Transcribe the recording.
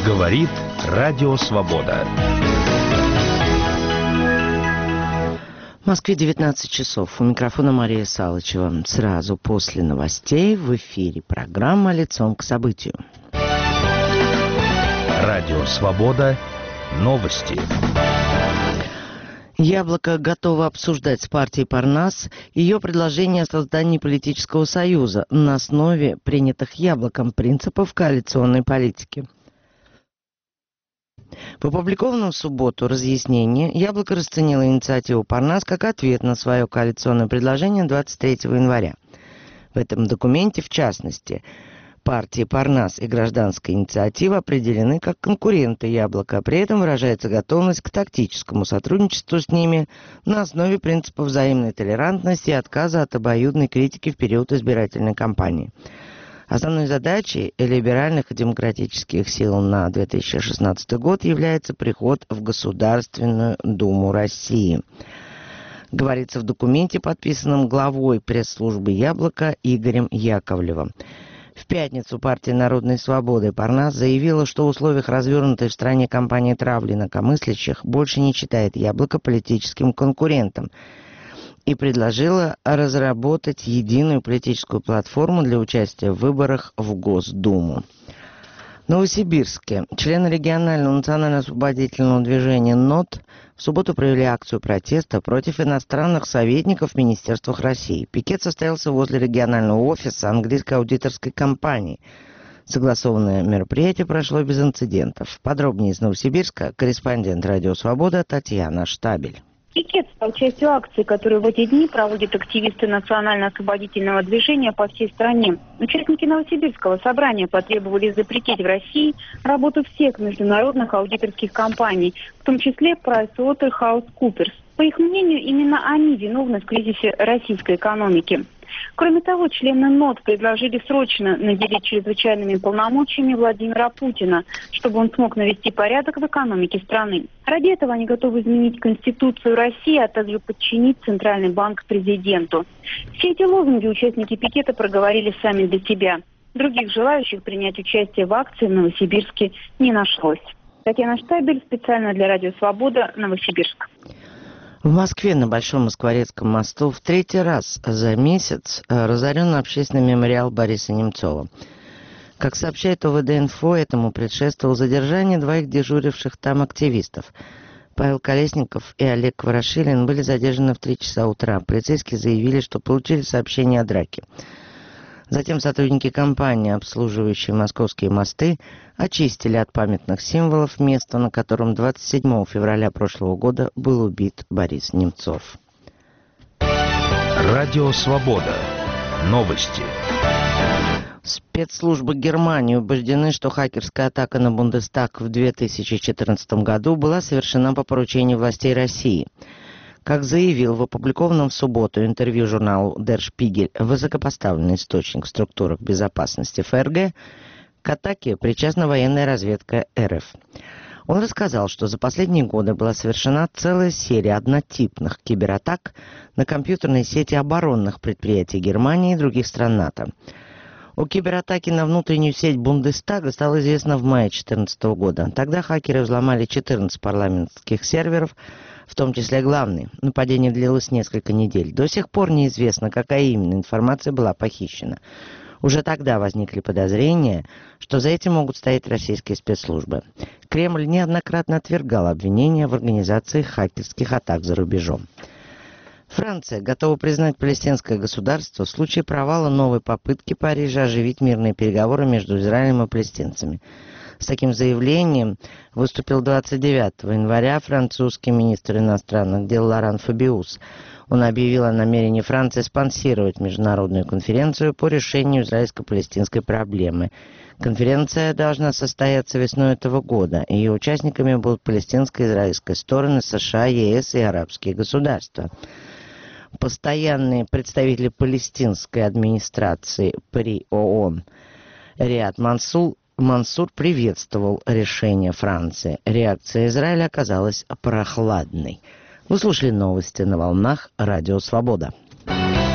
Говорит Радио Свобода. В Москве 19 часов. У микрофона Мария Салычева. Сразу после новостей в эфире программа «Лицом к событию». Радио Свобода. Новости. Яблоко готово обсуждать с партией Парнас ее предложение о создании политического союза на основе принятых Яблоком принципов коалиционной политики. В опубликованном в субботу разъяснении Яблоко расценило инициативу Парнас как ответ на свое коалиционное предложение 23 января. В этом документе, в частности, партии Парнас и Гражданская инициатива определены как конкуренты Яблока, при этом выражается готовность к тактическому сотрудничеству с ними на основе принципов взаимной толерантности и отказа от обоюдной критики в период избирательной кампании. Основной задачей либеральных и демократических сил на 2016 год является приход в Государственную Думу России. Говорится в документе, подписанном главой пресс-службы «Яблоко» Игорем Яковлевым. В пятницу партия Народной свободы Парнас заявила, что в условиях развернутой в стране кампании травли инакомыслящих больше не считает Яблоко политическим конкурентом и предложила разработать единую политическую платформу для участия в выборах в Госдуму. В Новосибирске члены регионального национально-освободительного движения НОТ в субботу провели акцию протеста против иностранных советников в министерствах России. Пикет состоялся возле регионального офиса английской аудиторской компании. Согласованное мероприятие прошло без инцидентов. Подробнее из Новосибирска корреспондент «Радио Свобода» Татьяна Штабель. Пикет стал частью акции, которую в эти дни проводят активисты национально-освободительного движения по всей стране. Участники Новосибирского собрания потребовали запретить в России работу всех международных аудиторских компаний, в том числе PricewaterhouseCoopers. По их мнению, именно они виновны в кризисе российской экономики. Кроме того, члены НОТ предложили срочно наделить чрезвычайными полномочиями Владимира Путина, чтобы он смог навести порядок в экономике страны. Ради этого они готовы изменить Конституцию России, а также подчинить Центральный банк президенту. Все эти лозунги участники пикета проговорили сами для себя. Других желающих принять участие в акции в Новосибирске не нашлось. Татьяна Штабель, специально для Радио Свобода, Новосибирск. В Москве на Большом Москворецком мосту в третий раз за месяц разорен общественный мемориал Бориса Немцова. Как сообщает ОВД-инфо, этому предшествовало задержание двоих дежуривших там активистов. Павел Колесников и Олег Ворошилин были задержаны в 3 часа утра. Полицейские заявили, что получили сообщение о драке. Затем сотрудники компании, обслуживающей московские мосты, очистили от памятных символов место, на котором 27 февраля прошлого года был убит Борис Немцов. Радио Свобода. Новости. Спецслужбы Германии убеждены, что хакерская атака на Бундестаг в 2014 году была совершена по поручению властей России. Как заявил в опубликованном в субботу интервью журналу Der Spiegel высокопоставленный источник в структурах безопасности ФРГ, к атаке причастна военная разведка РФ. Он рассказал, что за последние годы была совершена целая серия однотипных кибератак на компьютерные сети оборонных предприятий Германии и других стран НАТО. О кибератаке на внутреннюю сеть Бундестага стало известно в мае 2014 года. Тогда хакеры взломали 14 парламентских серверов, в том числе главный. Нападение длилось несколько недель. До сих пор неизвестно, какая именно информация была похищена. Уже тогда возникли подозрения, что за этим могут стоять российские спецслужбы. Кремль неоднократно отвергал обвинения в организации хакерских атак за рубежом. Франция готова признать палестинское государство в случае провала новой попытки Парижа оживить мирные переговоры между Израилем и палестинцами. С таким заявлением выступил 29 января французский министр иностранных дел Лоран Фабиус. Он объявил о намерении Франции спонсировать международную конференцию по решению израильско-палестинской проблемы. Конференция должна состояться весной этого года. Ее участниками будут палестинская и израильская стороны, США, ЕС и арабские государства. Постоянные представители палестинской администрации при ООН Риад Мансур приветствовал решение Франции. Реакция Израиля оказалась прохладной. Вы слушали новости на волнах Радио Свобода.